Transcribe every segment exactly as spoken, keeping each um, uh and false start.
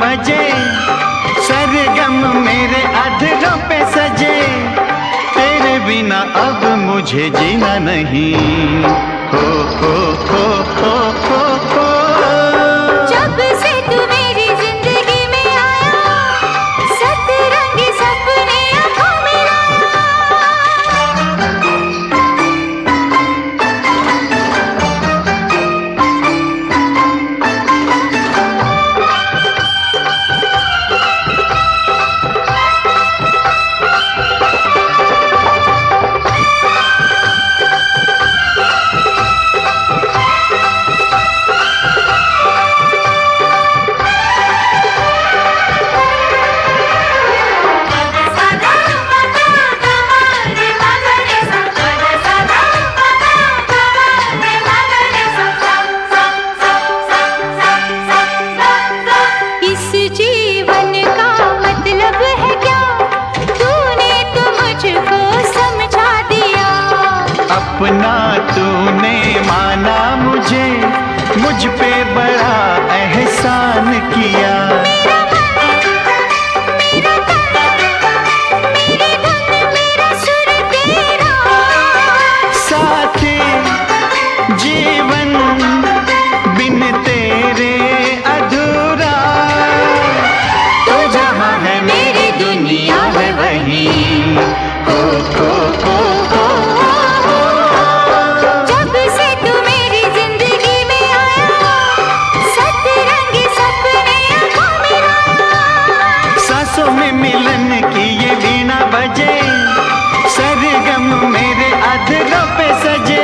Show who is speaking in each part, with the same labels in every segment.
Speaker 1: बजे, सरगम मेरे अधरों पे सजे। तेरे बिना अब मुझे जीना नहीं, हो हो हो हो हो हो।
Speaker 2: जब से तू मेरी जिंदगी में आया, सतरंगी सपने आँखों में लाया।
Speaker 1: अपना तूने माना मुझे, मुझ पे बड़ा एहसान किया।
Speaker 2: मेरा मन, मेरा तन, मेरी धन, मेरा सुर तेरा
Speaker 1: साथी जीवन बिन तेरे अधूरा। तू जहाँ है मेरी दुनिया है वहीं, हो हो हो हो। में मिलन की ये वीणा बजे, सरगम मेरे अधरों पे सजे।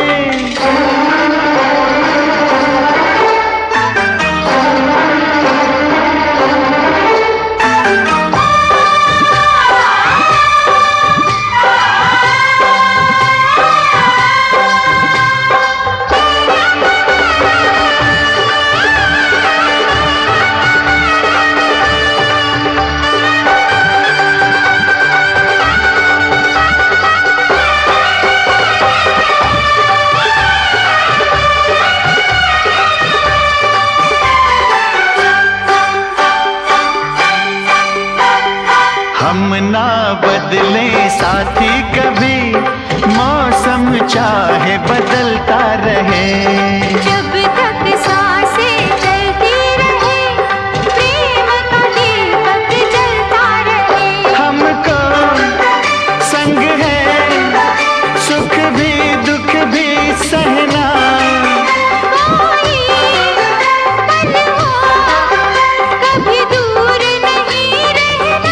Speaker 1: हम ना बदले साथी कभी, मौसम चाहे बदलता रहे।
Speaker 2: जब तक सांसें चलती रहे, प्रेम का दीपक जलता रहे।
Speaker 1: हमको संग है, सुख भी दुख भी सहना। कोई
Speaker 2: पल हो, कभी दूर नहीं रहना।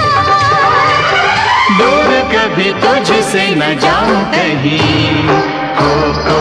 Speaker 1: दूर कभी तुझसे न जाऊं कहीं, हो हो।